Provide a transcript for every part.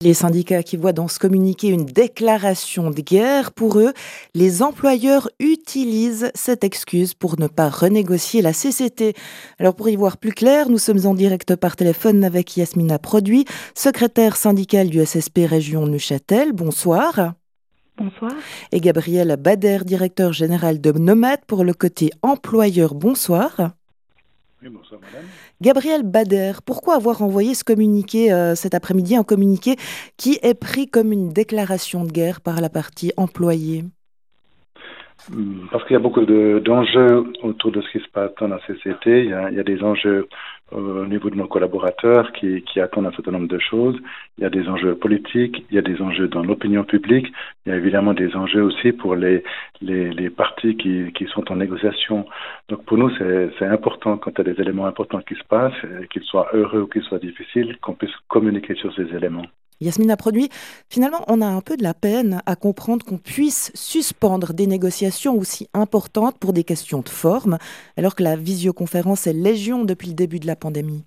Les syndicats qui voient dans ce communiqué une déclaration de guerre, pour eux, les employeurs utilisent cette excuse pour ne pas renégocier la CCT. Alors pour y voir plus clair, nous sommes en direct par téléphone avec Yasmina Produit, secrétaire syndicale du SSP Région Neuchâtel. Bonsoir. Bonsoir. Et Gabriel Bader, directeur général de Nomade pour le côté employeur. Bonsoir. Oui, bonsoir madame. Gabriel Bader, pourquoi avoir envoyé ce communiqué cet après-midi, un communiqué qui est pris comme une déclaration de guerre par la partie employée? Parce qu'il y a beaucoup d'enjeux autour de ce qui se passe dans la CCT. Il y a des enjeux au niveau de nos collaborateurs qui attendent un certain nombre de choses. Il y a des enjeux politiques, il y a des enjeux dans l'opinion publique. Il y a évidemment des enjeux aussi pour les partis qui sont en négociation. Donc pour nous, c'est important quand il y a des éléments importants qui se passent, qu'ils soient heureux ou qu'ils soient difficiles, qu'on puisse communiquer sur ces éléments. Yasmina Produit, finalement, on a un peu de la peine à comprendre qu'on puisse suspendre des négociations aussi importantes pour des questions de forme, alors que la visioconférence est légion depuis le début de la pandémie.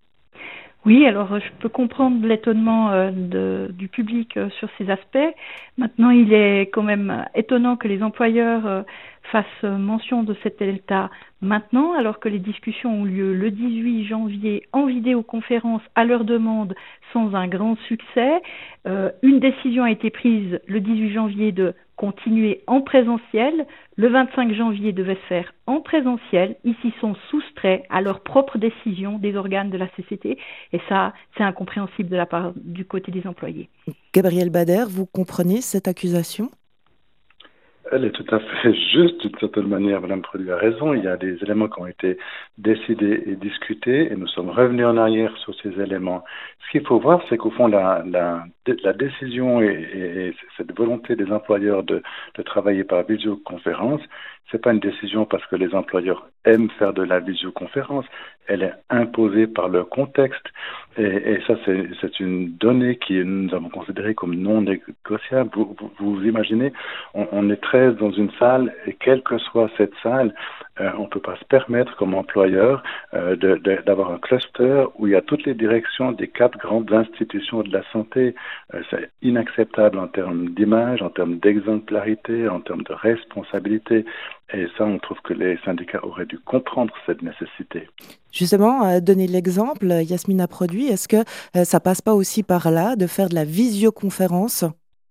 Oui, alors je peux comprendre l'étonnement du public sur ces aspects. Maintenant, il est quand même étonnant que les employeurs fassent mention de cet état maintenant, alors que les discussions ont lieu le 18 janvier en vidéoconférence à leur demande sans un grand succès. Une décision a été prise le 18 janvier de continuer en présentiel. Le 25 janvier devait se faire en présentiel. Ils s'y sont soustraits à leur propre décision des organes de la CCT. Et ça, c'est incompréhensible de la part du côté des employés. Gabriel Bader, vous comprenez cette accusation ? Elle est tout à fait juste, d'une certaine manière. Madame Produit a raison. Il y a des éléments qui ont été décidés et discutés et nous sommes revenus en arrière sur ces éléments. Ce qu'il faut voir, c'est qu'au fond, la décision et cette volonté des employeurs de travailler par visioconférence, c'est pas une décision parce que les employeurs aiment faire de la visioconférence. Elle est imposée par le contexte. Et ça, c'est une donnée nous avons considérée comme non négociable. Vous imaginez, on est 13 dans une salle et quelle que soit cette salle, on ne peut pas se permettre comme employeur d'avoir un cluster où il y a toutes les directions des 4 grandes institutions de la santé. C'est inacceptable en termes d'image, en termes d'exemplarité, en termes de responsabilité. Et ça, on trouve que les syndicats auraient dû comprendre cette nécessité. Justement, donner l'exemple, Yasmina Produit, est-ce que ça passe pas aussi par là de faire de la visioconférence ?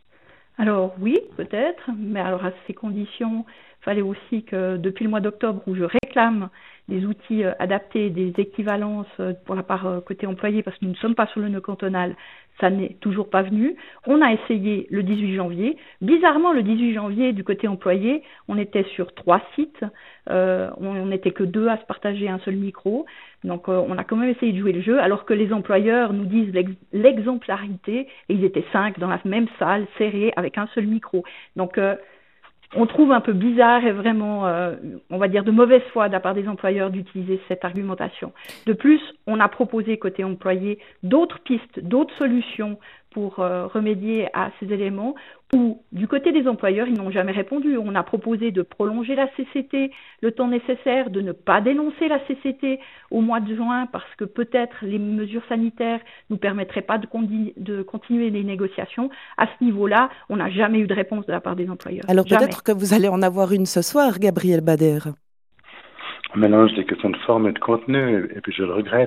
Alors oui, peut-être, mais alors à ces conditions, il fallait aussi que depuis le mois d'octobre où je réclame des outils adaptés, des équivalences pour la part côté employé, parce que nous ne sommes pas sur le nœud cantonal, ça n'est toujours pas venu. On a essayé le 18 janvier. Bizarrement, le 18 janvier, du côté employé, on était sur 3 sites. On n'était que 2 à se partager un seul micro. Donc, on a quand même essayé de jouer le jeu, alors que les employeurs nous disent l'exemplarité, et ils étaient 5 dans la même salle, serrés, avec un seul micro. Donc, on trouve un peu bizarre et vraiment, on va dire, de mauvaise foi de la part des employeurs d'utiliser cette argumentation. De plus, on a proposé côté employé d'autres pistes, d'autres solutions pour remédier à ces éléments où, du côté des employeurs, ils n'ont jamais répondu. On a proposé de prolonger la CCT le temps nécessaire, de ne pas dénoncer la CCT au mois de juin parce que peut-être les mesures sanitaires ne nous permettraient pas de continuer les négociations. À ce niveau-là, on n'a jamais eu de réponse de la part des employeurs. Alors jamais. peut-être que vous allez en avoir une ce soir, Gabriel Bader. On mélange des questions de forme et de contenu, et puis je le regrette.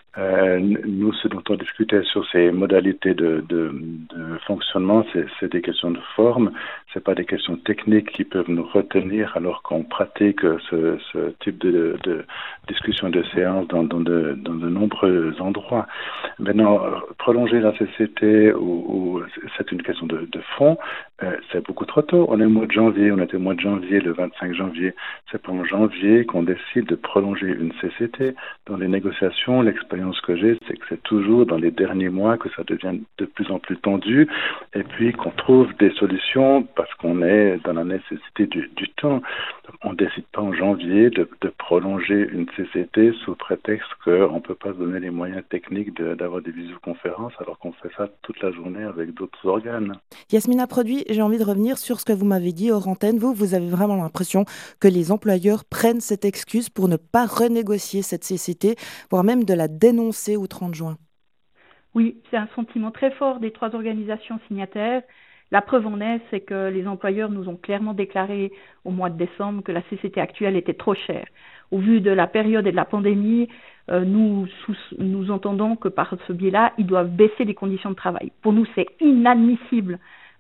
Nous, ce dont on discutait sur ces modalités de fonctionnement, c'est des questions de forme, c'est pas des questions techniques qui peuvent nous retenir alors qu'on pratique ce type de discussion de séance dans de nombreux endroits. Maintenant, prolonger la CCT, c'est une question de fond, c'est beaucoup trop tôt. On est au mois de janvier, on était au mois de janvier, le 25 janvier. C'est pas en janvier qu'on décide de prolonger une CCT. Dans les négociations, l'expérience que j'ai, c'est que c'est toujours dans les derniers mois que ça devient de plus en plus tendu et puis qu'on trouve des solutions parce qu'on est dans la nécessité du temps. Donc, on ne décide pas en janvier de prolonger une CCT sous prétexte qu'on ne peut pas se donner les moyens techniques d'avoir des visioconférences alors qu'on fait ça toute la journée avec d'autres organes. Yasmina Produit, j'ai envie de revenir sur ce que vous m'avez dit hors antenne. Vous avez vraiment l'impression que les employeurs prennent cette excuse pour ne pas renégocier cette CCT, voire même de la dénoncer au 30 juin. Oui, c'est un sentiment très fort des 3 organisations signataires. La preuve en est, c'est que les employeurs nous ont clairement déclaré au mois de décembre que la CCT actuelle était trop chère. Au vu de la période et de la pandémie, nous entendons que par ce biais-là, ils doivent baisser les conditions de travail. Pour nous, c'est inadmissible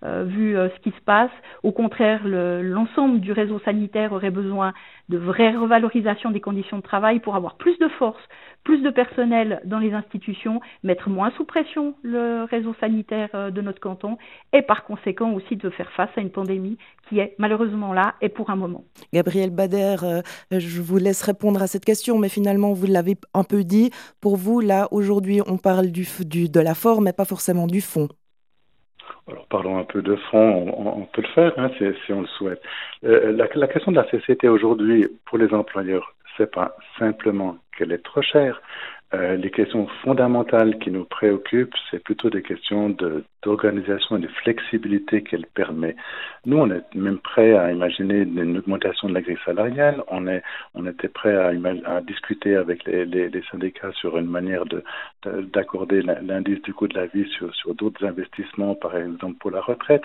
vu ce qui se passe. Au contraire, l'ensemble du réseau sanitaire aurait besoin de vraies revalorisations des conditions de travail pour avoir plus de force, plus de personnel dans les institutions, mettre moins sous pression le réseau sanitaire de notre canton et par conséquent aussi de faire face à une pandémie qui est malheureusement là et pour un moment. Gabriel Bader, je vous laisse répondre à cette question, mais finalement, vous l'avez un peu dit. Pour vous, là, aujourd'hui, on parle de la forme, mais pas forcément du fond. Alors parlons un peu de fond, on peut le faire hein, si on le souhaite. La question de la CCT aujourd'hui pour les employeurs, c'est pas simplement qu'elle est trop chère. Les questions fondamentales qui nous préoccupent, c'est plutôt des questions d'organisation et de flexibilité qu'elle permet. Nous, on est même prêt à imaginer une augmentation de la grille salariale. On était prêt à discuter avec les syndicats sur une manière d'accorder l'indice du coût de la vie sur d'autres investissements, par exemple pour la retraite.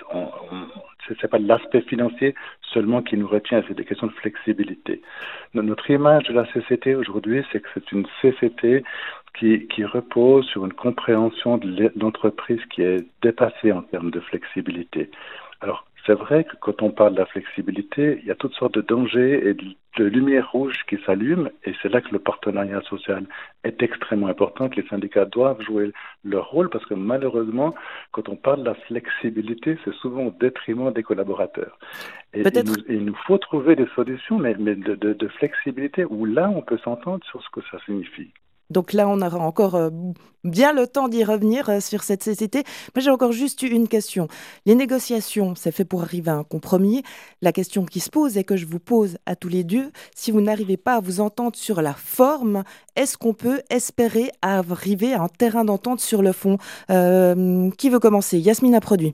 C'est pas l'aspect financier seulement qui nous retient, c'est des questions de flexibilité. Notre image de la CCT aujourd'hui, c'est que c'est une CCT qui repose sur une compréhension de l'entreprise qui est dépassée en termes de flexibilité. Alors, c'est vrai que quand on parle de la flexibilité, il y a toutes sortes de dangers et de lumières rouges qui s'allument, et c'est là que le partenariat social est extrêmement important, que les syndicats doivent jouer leur rôle, parce que malheureusement, quand on parle de la flexibilité, c'est souvent au détriment des collaborateurs. Et il nous faut trouver des solutions, mais de flexibilité, où là, on peut s'entendre sur ce que ça signifie. Donc là, on aura encore bien le temps d'y revenir sur cette CCT. Moi, j'ai encore juste une question. Les négociations, c'est fait pour arriver à un compromis. La question qui se pose et que je vous pose à tous les deux, si vous n'arrivez pas à vous entendre sur la forme, est-ce qu'on peut espérer arriver à un terrain d'entente sur le fond ? Qui veut commencer ? Yasmine a produit.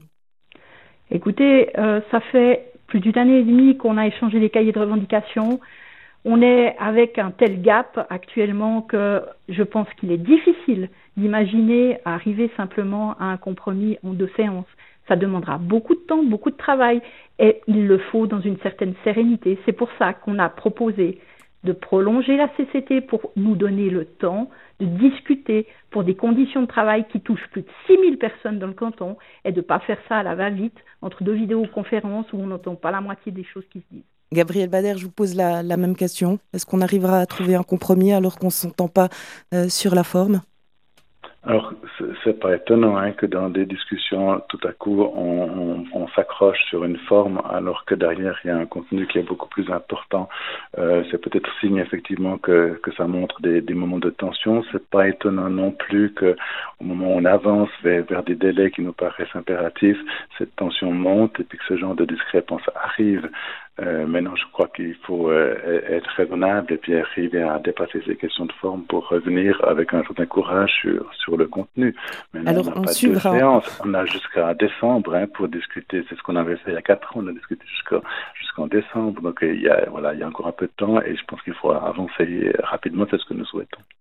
Écoutez, ça fait plus d'une année et demie qu'on a échangé les cahiers de revendications. On est avec un tel gap actuellement que je pense qu'il est difficile d'imaginer arriver simplement à un compromis en 2 séances. Ça demandera beaucoup de temps, beaucoup de travail et il le faut dans une certaine sérénité. C'est pour ça qu'on a proposé de prolonger la CCT pour nous donner le temps de discuter pour des conditions de travail qui touchent plus de 6000 personnes dans le canton et de ne pas faire ça à la va-vite entre 2 vidéoconférences où on n'entend pas la moitié des choses qui se disent. Gabriel Bader, je vous pose la même question. Est-ce qu'on arrivera à trouver un compromis alors qu'on ne s'entend pas sur la forme ? Alors, c'est pas étonnant hein, que dans des discussions, tout à coup, on s'accroche sur une forme alors que derrière, il y a un contenu qui est beaucoup plus important. C'est peut-être signe effectivement que ça montre des moments de tension. C'est pas étonnant non plus que au moment où on avance vers des délais qui nous paraissent impératifs, cette tension monte et puis que ce genre de discrépance arrive. Maintenant, je crois qu'il faut être raisonnable et puis arriver à dépasser ces questions de forme pour revenir avec un certain courage sur le contenu. Maintenant, alors, on n'a pas de séance. On a jusqu'à décembre hein, pour discuter. C'est ce qu'on avait fait il y a 4 ans. On a discuté jusqu'en décembre. Donc, il y a encore un peu de temps et je pense qu'il faut avancer rapidement. C'est ce que nous souhaitons.